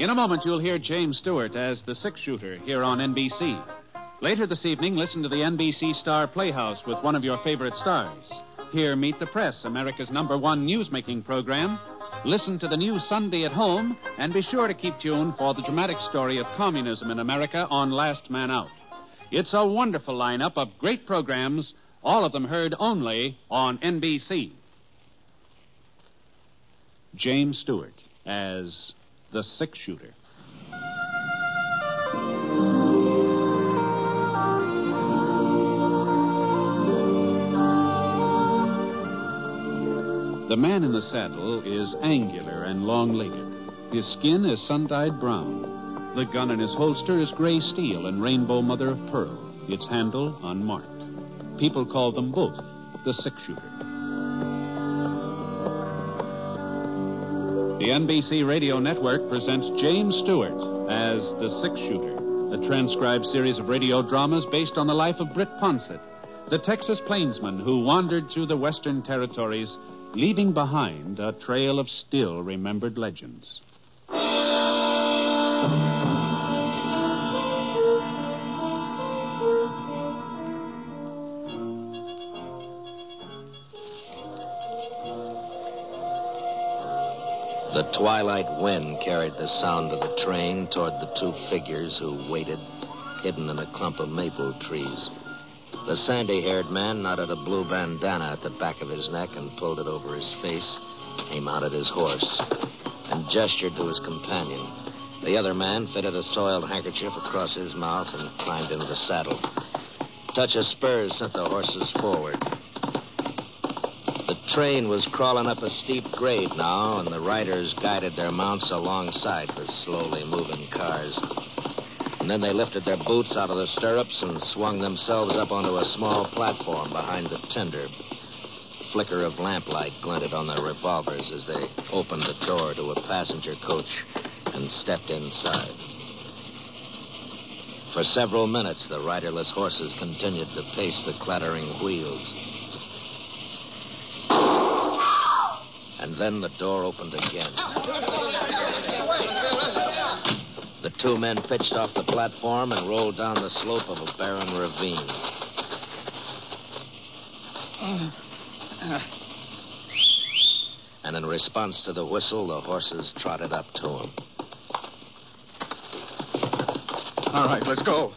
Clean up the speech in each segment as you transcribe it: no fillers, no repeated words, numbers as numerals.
In a moment, you'll hear James Stewart as the six-shooter here on NBC. Later this evening, listen to the NBC Star Playhouse with one of your favorite stars. Here, Meet the Press, America's #1 newsmaking program. Listen to the new Sunday at Home, and be sure to keep tuned for the dramatic story of communism in America on Last Man Out. It's a wonderful lineup of great programs, all of them heard only on NBC. James Stewart as the six-shooter. The man in the saddle is angular and long-legged. His skin is sun-dyed brown. The gun in his holster is gray steel and rainbow mother of pearl, its handle unmarked. People call them both the six-shooter. The NBC Radio Network presents James Stewart as the six-shooter, a transcribed series of radio dramas based on the life of Britt Ponsett, the Texas plainsman who wandered through the western territories, leaving behind a trail of still-remembered legends. The twilight wind carried the sound of the train toward the two figures who waited, hidden in a clump of maple trees. The sandy-haired man knotted a blue bandana at the back of his neck and pulled it over his face. He mounted his horse and gestured to his companion. The other man fitted a soiled handkerchief across his mouth and climbed into the saddle. A touch of spurs sent the horses forward. The train was crawling up a steep grade now, and the riders guided their mounts alongside the slowly moving cars. And then they lifted their boots out of the stirrups and swung themselves up onto a small platform behind the tender. A flicker of lamplight glinted on their revolvers as they opened the door to a passenger coach and stepped inside. For several minutes, the riderless horses continued to pace the clattering wheels. And then the door opened again. The two men pitched off the platform and rolled down the slope of a barren ravine. And in response to the whistle, the horses trotted up to him. All right, let's go.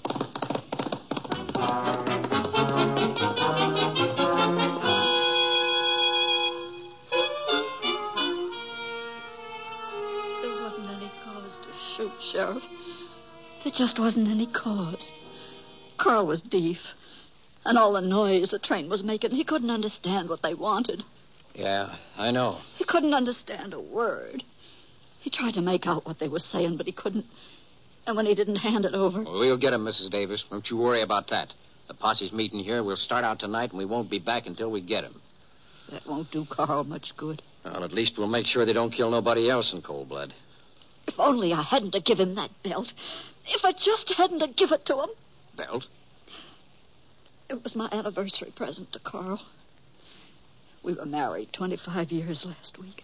Sheriff. There just wasn't any cause. Carl was deaf. And all the noise the train was making, he couldn't understand what they wanted. Yeah, I know. He couldn't understand a word. He tried to make out what they were saying, but he couldn't. And when he didn't hand it over... Well, we'll get him, Mrs. Davis. Don't you worry about that. The posse's meeting here. We'll start out tonight, and we won't be back until we get him. That won't do Carl much good. Well, at least we'll make sure they don't kill nobody else in cold blood. If only I hadn't to give him that belt. If I just hadn't to give it to him. Belt? It was my anniversary present to Carl. We were married 25 years last week.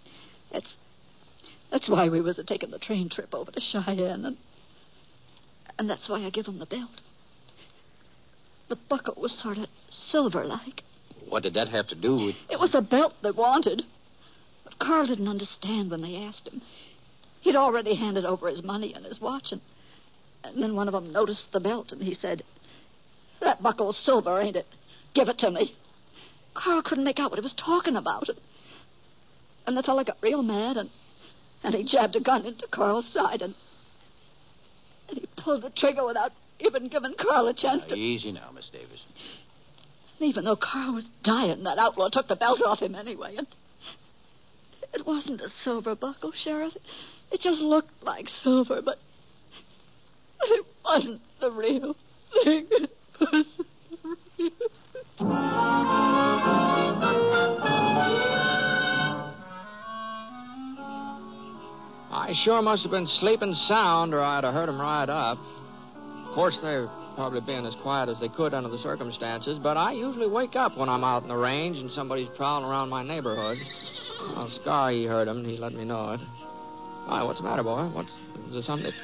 That's why we was taking the train trip over to Cheyenne, and that's why I give him the belt. The buckle was sort of silver-like. What did that have to do with... It was the belt they wanted. But Carl didn't understand when they asked him. He'd already handed over his money and his watch, and then one of them noticed the belt, and he said, "That buckle's silver, ain't it? Give it to me." Carl couldn't make out what he was talking about. And the fella got real mad, and he jabbed a gun into Carl's side, and he pulled the trigger without even giving Carl a chance to... Easy now, Miss Davis. And even though Carl was dying, that outlaw took the belt off him anyway, and it wasn't a silver buckle, Sheriff. It just looked like silver, but it wasn't the real thing. I sure must have been sleeping sound, or I'd have heard them ride up. Of course, they're probably being as quiet as they could under the circumstances, but I usually wake up when I'm out in the range and somebody's prowling around my neighborhood. Well, Scar, he heard them, and he let me know it. Why, what's the matter, boy? Is there something?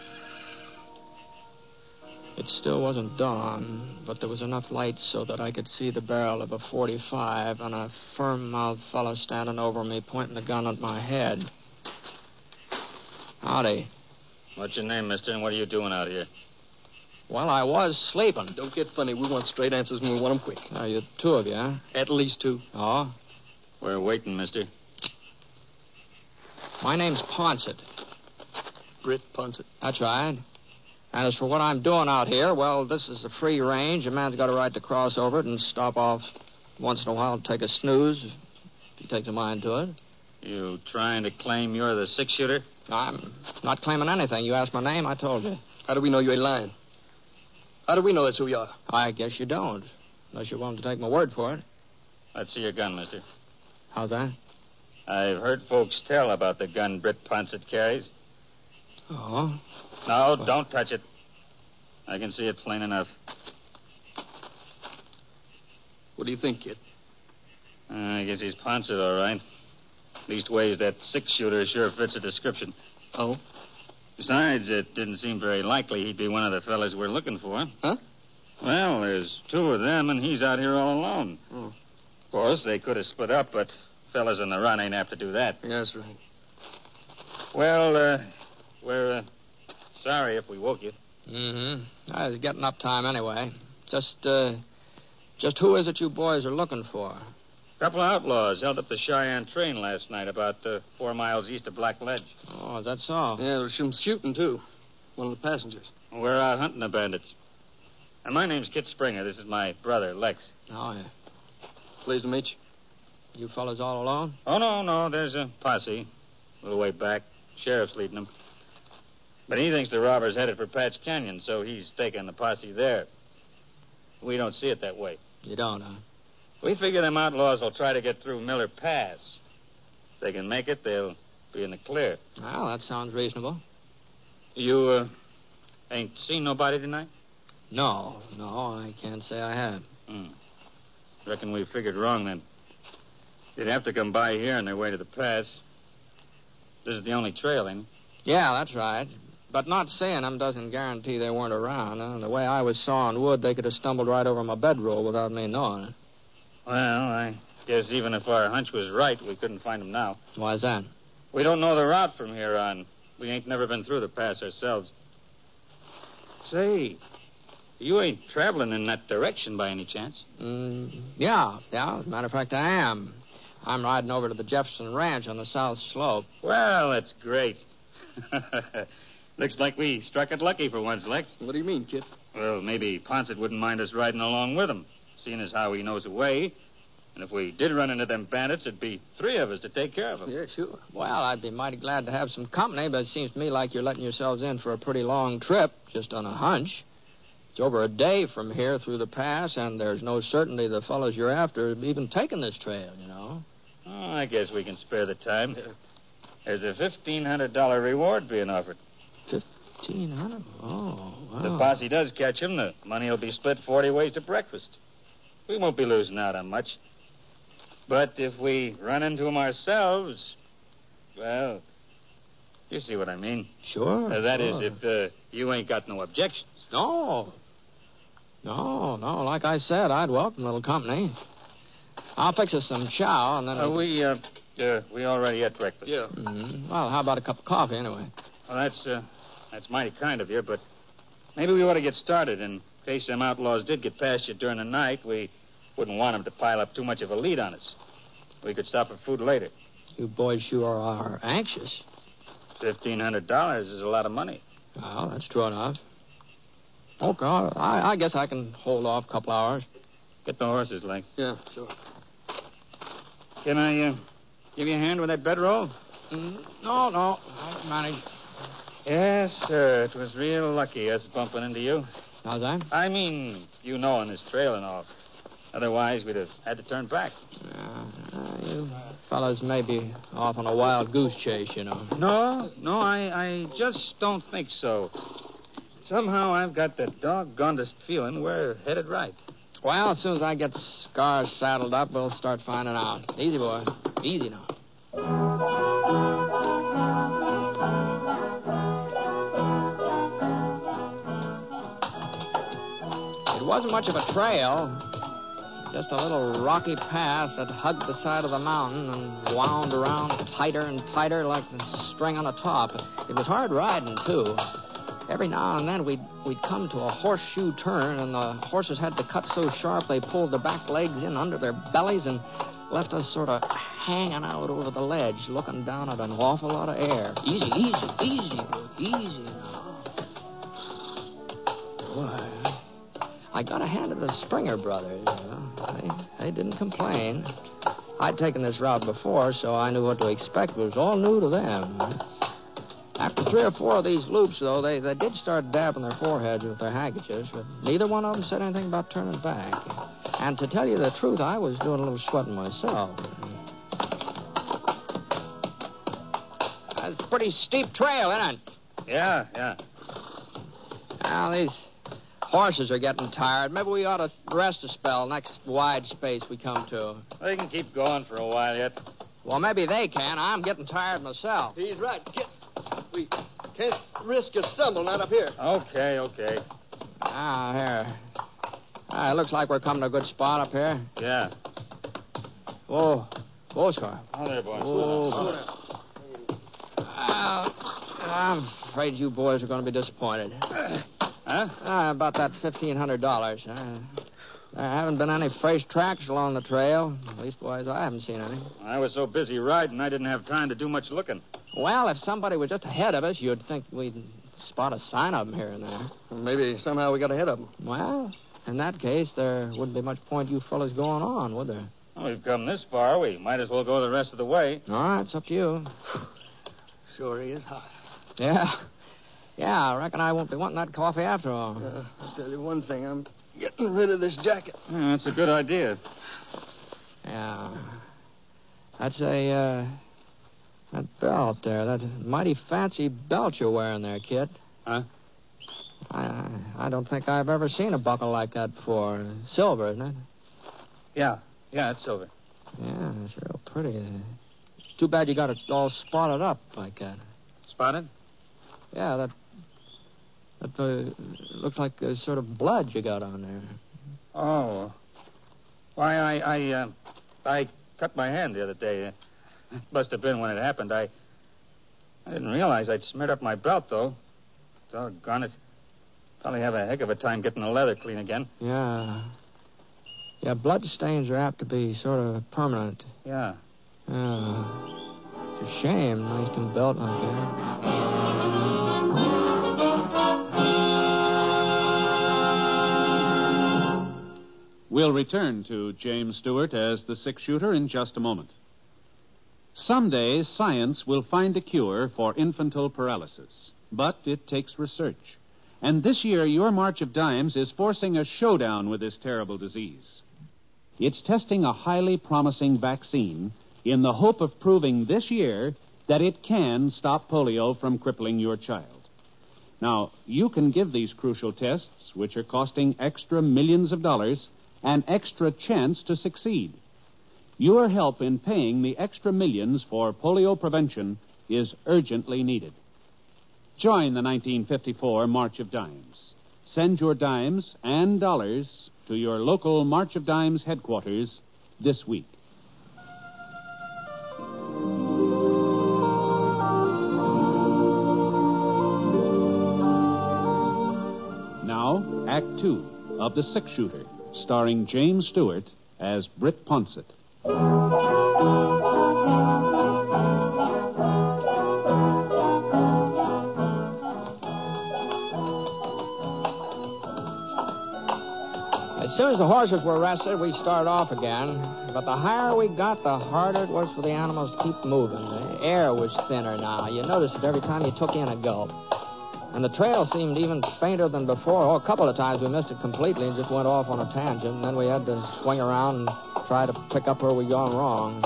It still wasn't dawn, but there was enough light so that I could see the barrel of a .45 and a firm-mouthed fellow standing over me, pointing the gun at my head. Howdy. What's your name, mister, and what are you doing out here? Well, I was sleeping. Don't get funny. We want straight answers, and we want them quick. Are you two of you, huh? At least two. Oh? We're waiting, mister. My name's Ponsett. Britt Ponsett. That's right. And as for what I'm doing out here, well, this is a free range. A man's got a right to cross over it and stop off once in a while and take a snooze if he takes a mind to it. You trying to claim you're the six-shooter? I'm not claiming anything. You asked my name, I told you. How do we know you ain't lying? How do we know that's who you are? I guess you don't, unless you're willing to take my word for it. Let's see your gun, mister. How's that? I've heard folks tell about the gun Britt Ponsett carries. Oh? No, don't touch it. I can see it plain enough. What do you think, kid? I guess he's Ponsett, all right. Leastways, that six-shooter sure fits the description. Oh? Besides, it didn't seem very likely he'd be one of the fellas we're looking for. Huh? Well, there's two of them, and he's out here all alone. Oh. Of course, they could have split up, but fellas on the run ain't apt to do that. Yeah, that's right. Well, we're sorry if we woke you. Mm-hmm. I was getting up time anyway. Just who is it you boys are looking for? A couple of outlaws held up the Cheyenne train last night about 4 miles east of Black Ledge. Oh, is that so? Yeah, there was some shooting, too. One of the passengers. We're out hunting the bandits. And my name's Kit Springer. This is my brother, Lex. Oh, yeah. Pleased to meet you. You fellas all alone? Oh, no. There's a posse. A little way back. Sheriff's leading them. But he thinks the robbers headed for Patch Canyon, so he's taking the posse there. We don't see it that way. You don't, huh? We figure them outlaws will try to get through Miller Pass. If they can make it, they'll be in the clear. Well, that sounds reasonable. You, ain't seen nobody tonight? No, I can't say I have. Reckon we figured wrong, then. They'd have to come by here on their way to the pass. This is the only trail, ain't it? Yeah, that's right. But not seeing them doesn't guarantee they weren't around. The way I was sawing wood, they could have stumbled right over my bedroll without me knowing it. Well, I guess even if our hunch was right, we couldn't find them now. Why's that? We don't know the route from here on. We ain't never been through the pass ourselves. Say, you ain't traveling in that direction by any chance? Yeah. As a matter of fact, I am. I'm riding over to the Jefferson Ranch on the south slope. Well, that's great. Looks like we struck it lucky for once, Lex. What do you mean, kid? Well, maybe Ponsett wouldn't mind us riding along with him, seeing as how he knows the way. And if we did run into them bandits, it'd be 3 of us to take care of them. Yeah, sure. Well, I'd be mighty glad to have some company, but it seems to me like you're letting yourselves in for a pretty long trip, just on a hunch. It's over a day from here through the pass, and there's no certainty the fellows you're after have even taken this trail, you know. Oh, I guess we can spare the time. There's a $1,500 reward being offered. $1,500? Oh, wow. If the posse does catch him, the money will be split 40 ways to breakfast. We won't be losing out on much. But if we run into him ourselves, well, you see what I mean. Sure. That is, if you ain't got no objections. No. Like I said, I'd welcome a little company. I'll fix us some chow, and then... We already had breakfast. Yeah. Mm-hmm. Well, how about a cup of coffee, anyway? Well, that's mighty kind of you, but maybe we ought to get started. In case them outlaws did get past you during the night, we wouldn't want them to pile up too much of a lead on us. We could stop for food later. You boys sure are anxious. $1,500 is a lot of money. Well, that's true enough. Okay, I guess I can hold off a couple hours. Get the horses, Link. Yeah, sure. Can I give you a hand with that bedroll? No. I can manage. Yes, sir. It was real lucky us bumping into you. How's that? I mean, you knowing this trail and all. Otherwise, we'd have had to turn back. You fellas may be off on a wild goose chase, you know. No, I just don't think so. Somehow I've got the doggonedest feeling we're headed right. Well, as soon as I get Scars saddled up, we'll start finding out. Easy, boy. Easy now. It wasn't much of a trail. Just a little rocky path that hugged the side of the mountain and wound around tighter and tighter like the string on a top. It was hard riding, too. Every now and then we'd come to a horseshoe turn, and the horses had to cut so sharp they pulled their back legs in under their bellies and left us sort of hanging out over the ledge, looking down at an awful lot of air. Easy, easy now. Boy, I got a hand of the Springer brothers. They didn't complain. I'd taken this route before, so I knew what to expect. It was all new to them. After 3 or 4 of these loops, though, they did start dabbing their foreheads with their handkerchiefs, but neither one of them said anything about turning back. And to tell you the truth, I was doing a little sweating myself. That's a pretty steep trail, isn't it? Yeah. Now, these horses are getting tired. Maybe we ought to rest a spell next wide space we come to. They can keep going for a while yet. Well, maybe they can. I'm getting tired myself. He's right, Kit. We can't risk a stumble, not up here. Okay. Here. It looks like we're coming to a good spot up here. Yeah. Whoa, sir. Oh, there, boys. I'm afraid you boys are going to be disappointed. Huh? About that $1,500. There haven't been any fresh tracks along the trail. Leastwise, I haven't seen any. I was so busy riding, I didn't have time to do much looking. Well, if somebody was just ahead of us, you'd think we'd spot a sign of them here and there. Maybe somehow we got ahead of them. Well, in that case, there wouldn't be much point you fellas going on, would there? Well, we've come this far. We might as well go the rest of the way. All right, it's up to you. Sure he is hot. Yeah, I reckon I won't be wanting that coffee after all. I'll tell you one thing. I'm getting rid of this jacket. Yeah, that's a good idea. Yeah. That's that belt there. That mighty fancy belt you're wearing there, kid. Huh? I don't think I've ever seen a buckle like that before. Silver, isn't it? Yeah, it's silver. Yeah, it's real pretty. It's too bad you got it all spotted up like that. Spotted? Yeah, that looks like a sort of blood you got on there. Oh. Why, I cut my hand the other day. It must have been when it happened. I didn't realize I'd smeared up my belt, though. Doggone it. Probably have a heck of a time getting the leather clean again. Yeah, blood stains are apt to be sort of permanent. Yeah. It's a shame. Nice new belt like that. We'll return to James Stewart as the six-shooter in just a moment. Someday, science will find a cure for infantile paralysis, but it takes research. And this year, your March of Dimes is forcing a showdown with this terrible disease. It's testing a highly promising vaccine in the hope of proving this year that it can stop polio from crippling your child. Now, you can give these crucial tests, which are costing extra millions of dollars, an extra chance to succeed. Your help in paying the extra millions for polio prevention is urgently needed. Join the 1954 March of Dimes. Send your dimes and dollars to your local March of Dimes headquarters this week. Now, Act 2 of The Six-Shooter, starring James Stewart as Britt Ponsett. As soon as the horses were rested, we started off again. But the higher we got, the harder it was for the animals to keep moving. The air was thinner now. You noticed it every time you took in a gulp. And the trail seemed even fainter than before. Oh, a couple of times we missed it completely and just went off on a tangent. And then we had to swing around and try to pick up where we'd gone wrong.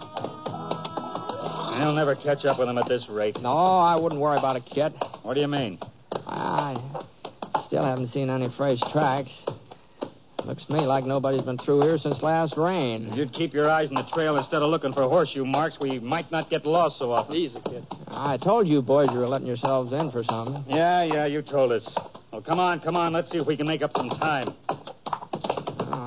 I'll never catch up with them at this rate. No, I wouldn't worry about it, Kit. What do you mean? I still haven't seen any fresh tracks. Looks to me like nobody's been through here since last rain. If you'd keep your eyes on the trail instead of looking for horseshoe marks, we might not get lost so often. Easy, kid. I told you boys you were letting yourselves in for something. Yeah, you told us. Well, come on. Let's see if we can make up some time.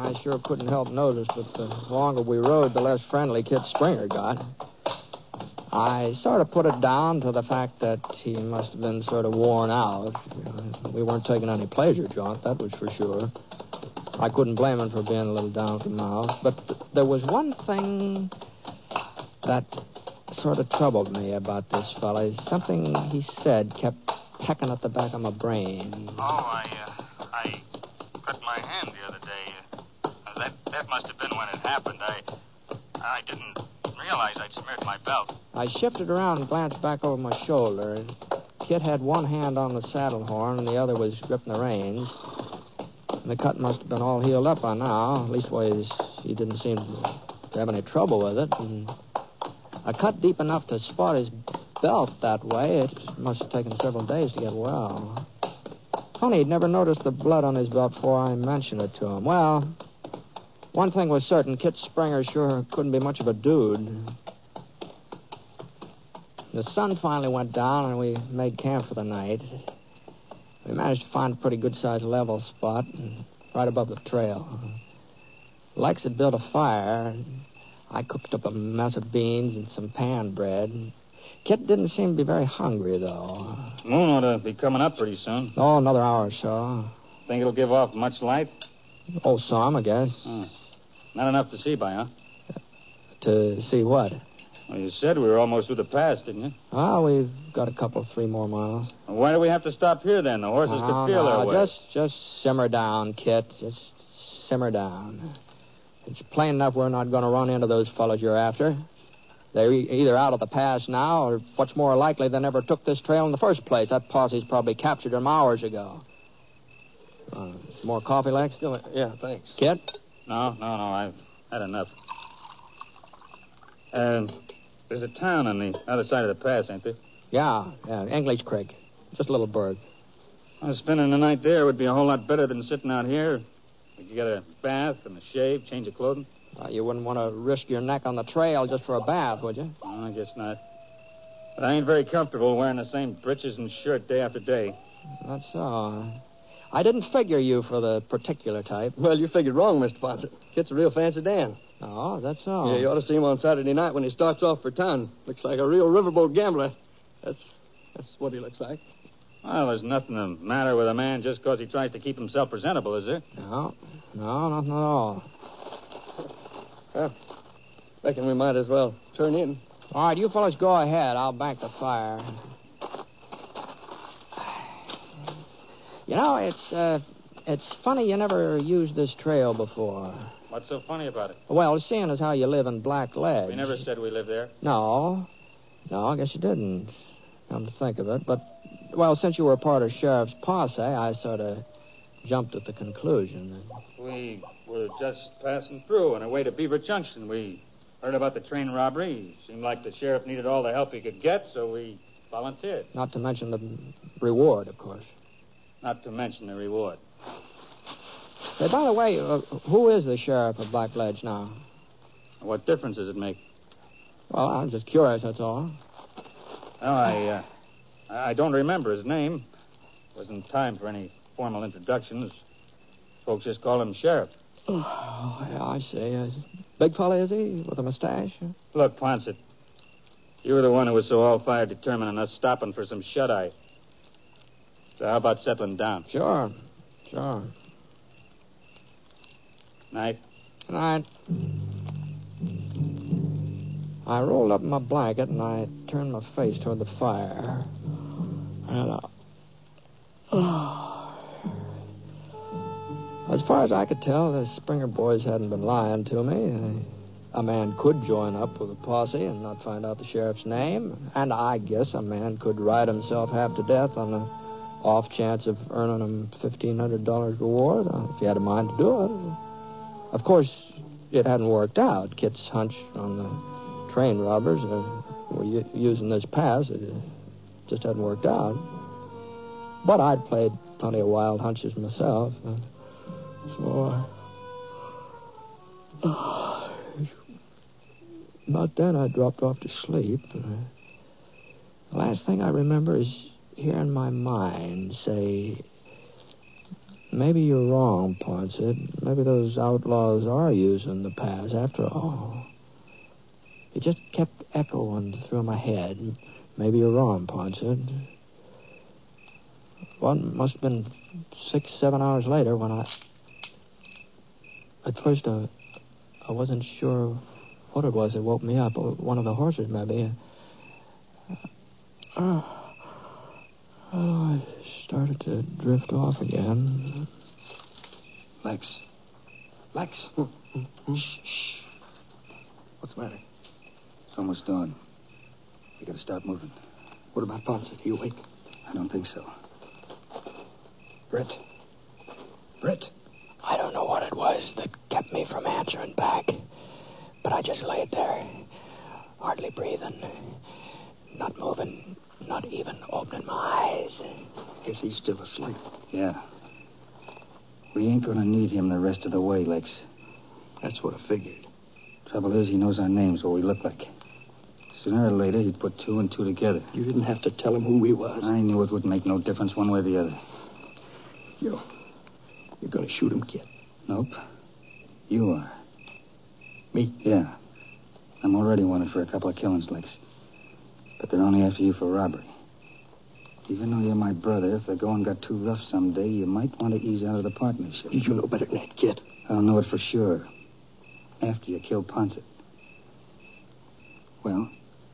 I sure couldn't help notice that the longer we rode, the less friendly Kit Springer got. I sort of put it down to the fact that he must have been sort of worn out. We weren't taking any pleasure jaunt, that was for sure. I couldn't blame him for being a little down at the mouth. But there was one thing that sort of troubled me about this fella. Something he said kept pecking at the back of my brain. Oh, I cut my hand the other day. That must have been when it happened. I didn't realize I'd smeared my belt. I shifted around and glanced back over my shoulder. Kit had one hand on the saddle horn and the other was gripping the reins. The cut must have been all healed up by now. Leastways, he didn't seem to have any trouble with it. And a cut deep enough to spot his belt that way, it must have taken several days to get well. Funny, he'd never noticed the blood on his belt before I mentioned it to him. Well, one thing was certain, Kit Springer sure couldn't be much of a dude. The sun finally went down, and we made camp for the night. We managed to find a pretty good-sized level spot right above the trail. Lex had built a fire. I cooked up a mess of beans and some pan bread. Kit didn't seem to be very hungry, though. Moon ought to be coming up pretty soon. Oh, another hour or so. Think it'll give off much light? Oh, some, I guess. Not enough to see by, huh? To see what? Well, you said we were almost through the pass, didn't you? Oh, we've got a couple, 3 more miles. Well, why do we have to stop here, then? The horses could feel their way. Just simmer down, Kit. Just simmer down. It's plain enough we're not going to run into those fellows you're after. They're either out of the pass now, or what's more likely, they never took this trail in the first place. That posse's probably captured them hours ago. Some more coffee, Lex? Yeah, thanks. Kit? No, I've had enough. There's a town on the other side of the pass, ain't there? Yeah, English Creek. Just a little burg. Well, spending the night there would be a whole lot better than sitting out here. We could get a bath and a shave, change of clothing. You wouldn't want to risk your neck on the trail just for a bath, would you? No, I guess not. But I ain't very comfortable wearing the same breeches and shirt day after day. That's so. I didn't figure you for the particular type. Well, you figured wrong, Mr. Ponset. Kit's a real fancy Dan. Oh, that's so. Yeah, you ought to see him on Saturday night when he starts off for town. Looks like a real riverboat gambler. That's what he looks like. Well, there's nothing the matter with a man just because he tries to keep himself presentable, is there? No, nothing at all. Well, reckon we might as well turn in. All right, you fellas go ahead. I'll bank the fire. You know, it's funny you never used this trail before. What's so funny about it? Well, seeing as how you live in Black Ledge. We never said we lived there. No, I guess you didn't. Come to think of it. But, well, since you were part of Sheriff's posse, I sort of jumped at the conclusion that... We were just passing through on our way to Beaver Junction. We heard about the train robbery. Seemed like the sheriff needed all the help he could get, so we volunteered. Not to mention the reward, of course. Not to mention the reward. Hey, by the way, who is the sheriff of Black Ledge now? What difference does it make? Well, I'm just curious, that's all. Oh, I don't remember his name. Wasn't time for any formal introductions. Folks just call him Sheriff. Oh, yeah, I see. Big fella, is he, with a mustache? Look, Ponset, you were the one who was so all-fired determined on us stopping for some shut-eye. So how about settling down? Sure. Night. Good night. I rolled up in my blanket and I turned my face toward the fire. And, as far as I could tell, the Springer boys hadn't been lying to me. A man could join up with a posse and not find out the sheriff's name. And I guess a man could ride himself half to death on the off chance of earning him $1,500 reward if he had a mind to do it. Of course, it hadn't worked out. Kit's hunch on the train robbers were using this pass. It just hadn't worked out. But I'd played plenty of wild hunches myself. So, about then, I dropped off to sleep. The last thing I remember is hearing my mind say, Maybe you're wrong, Poncet. Maybe those outlaws are using the pass after all. It just kept echoing through my head. Maybe you're wrong, Poncet. Well, it must have been 6-7 hours later when At first, I wasn't sure what it was that woke me up. One of the horses, maybe. I started to drift off again. Lex. Shh. What's the matter? It's almost dawn. We gotta start moving. What about Poncet? Are you awake? I don't think so. Brett. I don't know what it was that kept me from answering back. But I just laid there, hardly breathing, not moving, not even opening my eyes. Guess he's still asleep. Yeah. We ain't gonna need him the rest of the way, Lex. That's what I figured. Trouble is, he knows our names, what we look like. Sooner or later, he'd put 2 and 2 together. You didn't have to tell him who he was. I knew it wouldn't make no difference one way or the other. You're gonna shoot him, kid? Nope. You are. Me? Yeah. I'm already wanted for a couple of killings, Lex. But they're only after you for robbery. Even though you're my brother, if the going got too rough someday, you might want to ease out of the partnership. You know better than that, kid. I'll know it for sure. After you kill Poncet. Well?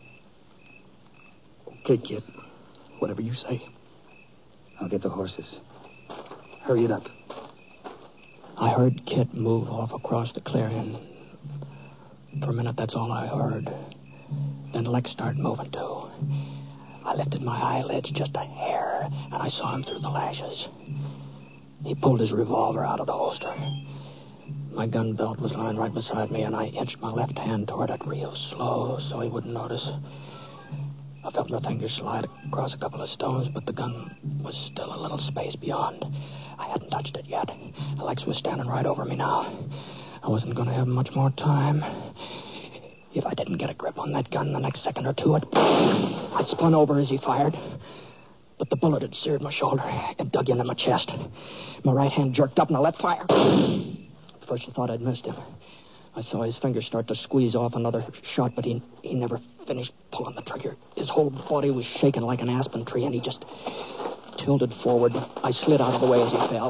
Okay, kid. Whatever you say. I'll get the horses. Hurry it up. I heard Kit move off across the clearing. For a minute, that's all I heard. Then Lex started moving, too. I lifted my eyelids just a hair, and I saw him through the lashes. He pulled his revolver out of the holster. My gun belt was lying right beside me, and I inched my left hand toward it real slow so he wouldn't notice. I felt my fingers slide across a couple of stones, but the gun was still a little space beyond. I hadn't touched it yet. Lex was standing right over me now. I wasn't going to have much more time. If I didn't get a grip on that gun the next second or two, I spun over as he fired. But the bullet had seared my shoulder. It dug into my chest. My right hand jerked up and I let fire. At first I thought I'd missed him. I saw his fingers start to squeeze off another shot, but he never finished pulling the trigger. His whole body was shaking like an aspen tree, and he just tilted forward. I slid out of the way as he fell.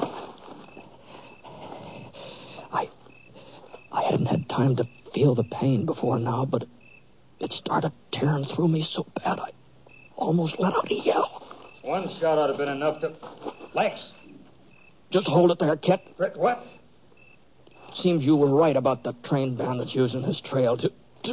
I hadn't had time to feel the pain before now, but it started tearing through me so bad I almost let out a yell. One shot ought to have been enough to... Lex! Just hold it there, Kit. Brett, what? Seems you were right about the train bandits using this trail to...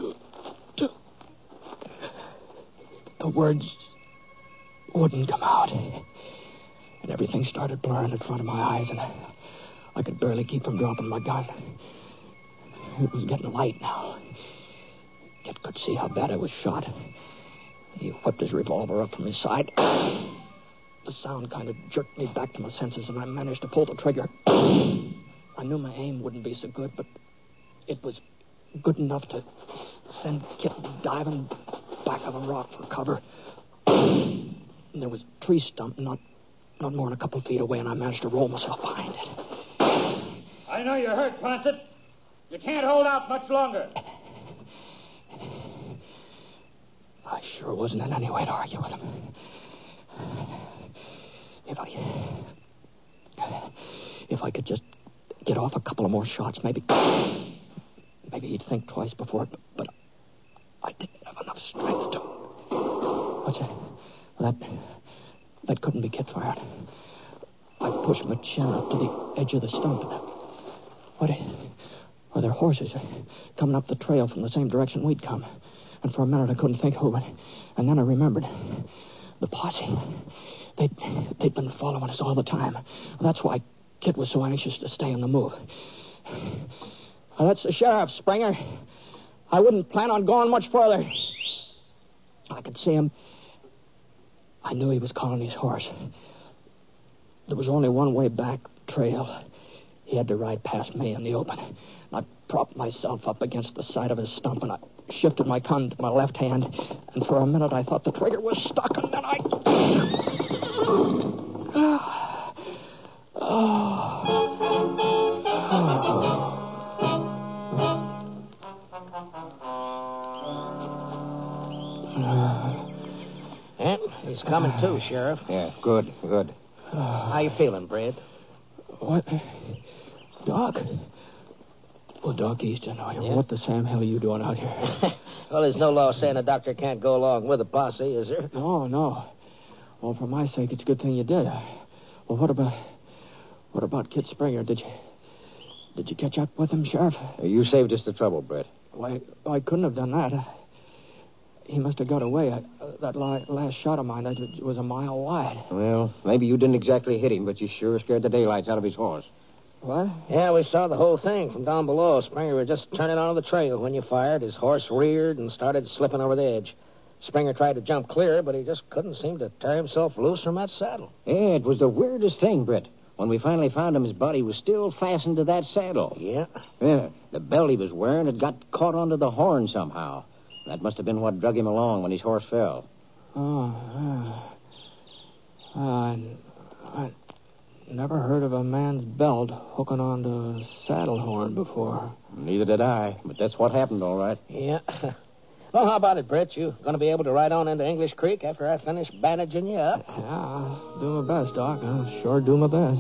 The words wouldn't come out. And everything started blurring in front of my eyes, and I could barely keep from dropping my gun. It was getting light now. Kit could see how bad I was shot. He whipped his revolver up from his side. The sound kind of jerked me back to my senses, and I managed to pull the trigger. I knew my aim wouldn't be so good, but it was good enough to send Kit diving back of a rock for cover. And there was a tree stump not more than a couple feet away, and I managed to roll myself behind it. I know you're hurt, Poncet. You can't hold out much longer. I sure wasn't in any way to argue with him. If I could just get off a couple of more shots, maybe he'd think twice before it, but I didn't have enough strength to... What's that? Well, that couldn't be Kit fired. I pushed my chin up to the edge of the stump. What are there horses coming up the trail from the same direction we'd come? And for a minute I couldn't think who, and then I remembered. The posse. They'd been following us all the time. That's why Kit was so anxious to stay on the move. Well, that's the sheriff, Springer. I wouldn't plan on going much further. I could see him. I knew he was calling his horse. There was only one way back trail. He had to ride past me in the open. I propped myself up against the side of his stump, and I shifted my gun to my left hand, and for a minute I thought the trigger was stuck, and then coming too, Sheriff. Yeah, good. How you feeling, Brad? What? Doc? Well, Doc Easton, what the Sam hell are you doing out here? Well, there's no law saying a doctor can't go along with a posse, is there? No. Well, for my sake, it's a good thing you did. Well, what about Kit Springer? Did you catch up with him, Sheriff? You saved us the trouble, Brett. Well, I couldn't have done that. He must have got away. That last shot of mine, that was a mile wide. Well, maybe you didn't exactly hit him, but you sure scared the daylights out of his horse. What? Yeah, we saw the whole thing from down below. Springer was just turning onto the trail when you fired. His horse reared and started slipping over the edge. Springer tried to jump clear, but he just couldn't seem to tear himself loose from that saddle. Yeah, it was the weirdest thing, Brett. When we finally found him, his body was still fastened to that saddle. Yeah? Yeah. The belt he was wearing had got caught onto the horn somehow. That must have been what drug him along when his horse fell. I never heard of a man's belt hooking onto a saddle horn before. Neither did I, but that's what happened, all right. Yeah. Well, how about it, Brett? You going to be able to ride on into English Creek after I finish bandaging you up? Yeah, I'll do my best, Doc. I'll sure do my best.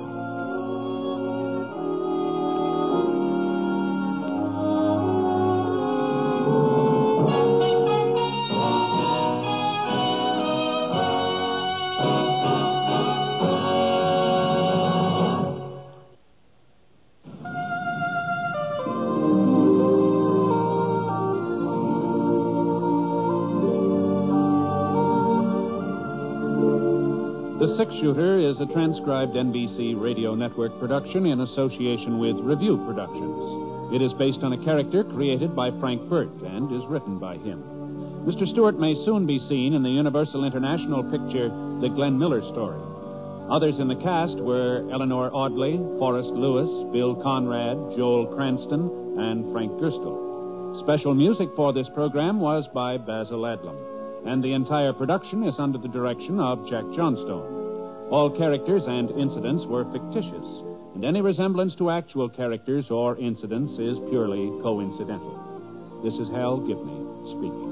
The Six Shooter is a transcribed NBC Radio Network production in association with Review Productions. It is based on a character created by Frank Burt and is written by him. Mr. Stewart may soon be seen in the Universal International picture The Glenn Miller Story. Others in the cast were Eleanor Audley, Forrest Lewis, Bill Conrad, Joel Cranston, and Frank Gerstle. Special music for this program was by Basil Adlam, and the entire production is under the direction of Jack Johnstone. All characters and incidents were fictitious, and any resemblance to actual characters or incidents is purely coincidental. This is Hal Gibney speaking.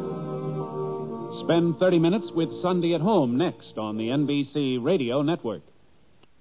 Spend 30 minutes with Sunday at Home next on the NBC Radio Network.